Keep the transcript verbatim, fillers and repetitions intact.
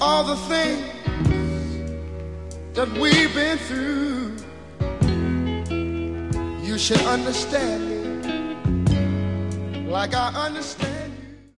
all the things that we've been through. You should understand me like I understand.